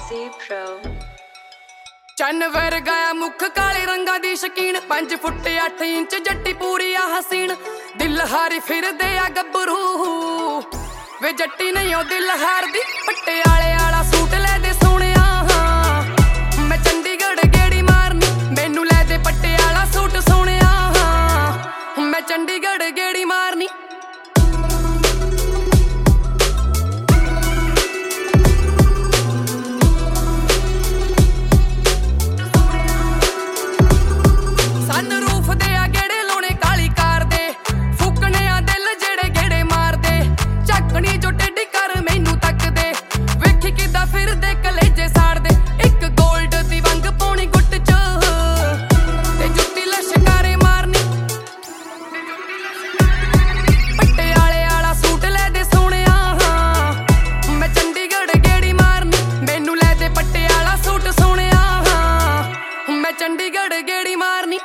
ਚੰਨ ਵਰਗਾ ਮੁੱਖ ਕਾਲੇ ਰੰਗਾਂ ਦੀ ਸ਼ਕੀਨ 5 ਫੁੱਟ 8 ਇੰਚ ਜੱਟੀ ਪੂਰੀ ਆ ਹਸੀਨ ਦਿਲ ਹਾਰੀ ਫਿਰਦੇ ਆ ਗੱਭਰੂ ਵੇ ਜੱਟੀ ਨਹੀਂ ਉਹ ਦਿਲ ਹਾਰਦੀ ਪਟਿਆਲੇ ਵਾਲਾ ਸੂਟ ਲੈ ਦੇ ਸੋਹਣਿਆ ਮੈਂ ਚੰਡੀਗੜ੍ਹ ਗੇੜੀ ਮਾਰਨੀ ਮੈਨੂੰ ਲੈ ਦੇ ਪਟਿਆਲਾ ਸੂਟ ਸੋਹਣਿਆ ਮੈਂ ਚੰਡੀਗੜ੍ਹ ਗੇੜੀ ਮਾਰਨੀ ਚੰਡੀਗੜ੍ਹ ਗੇੜੀ ਮਾਰਨੀ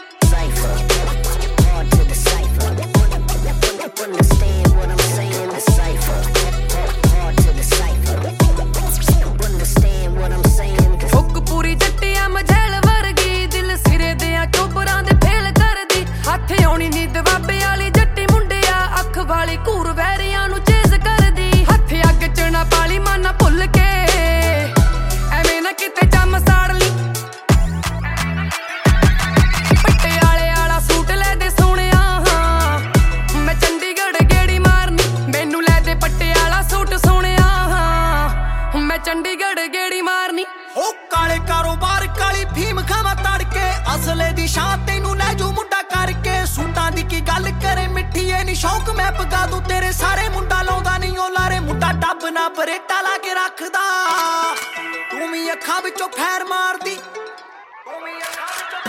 ਫੁੱਕ ਪੂਰੀ ਜੱਟੀਆਂ ਮਝੈਲ ਵਰਗੀ ਦਿਲ ਸਿਰੇ ਦਿਆਂ ਚੋਬਰਾਂ ਦੇ ਫੇਲ ਕਰਦੀ ਹੱਥ ਆਉਣੀ ਨੀ ਦਵਾਬੇ ਵਾਲੀ ਜੱਟੀ ਮੁੰਡਿਆ ਅੱਖ ਵਾਲੀ ਘੂਰ ਵੈਰੀਆਂ ਨੂੰ ਚੇਜ਼ ਕਰਦੀ ਹੱਥ ਅੱਗ ਚ ਨਾ ਪਾਲੀ ਮਾਨਾ ਭੁੱਲ ਕੇ ਐਵੇਂ ਨਾ ਕਿਤੇ ਜੰਮ ਸਾੜ ਲਈ ਚੰਡੀਗੜ੍ਹ ਗੇੜੀ ਮਾਰਨੀ ਹੋ ਕਾਲੇ ਕਾਰੋਬਾਰ ਕਾਲੀ ਫੀਮ ਖਾਵਾ ਤੜਕੇ ਅਸਲੇ ਦੀ ਸ਼ਾਨ ਤੈਨੂੰ ਲੈ ਜੂ ਮੁੰਡਾ ਕਰਕੇ ਸੂਟਾਂ ਦੀ ਕੀ ਗੱਲ ਕਰੇ ਮਿੱਠੀ ਐ ਨੀ ਸ਼ੌਕ ਮੈਂ ਪਗਾ ਦੂ ਤੇਰੇ ਸਾਰੇ ਮੁੰਡਾ ਲਾਉਂਦਾ ਨਹੀਂ ਉਹ ਲਾਰੇ ਮੁੰਡਾ ਡੱਬ ਨਾ ਬਰੇਟਾ ਲਾ ਕੇ ਰੱਖਦਾ ਤੂੰ ਵੀ ਅੱਖਾਂ ਵਿੱਚੋਂ ਫੈਰ ਮਾਰਦੀ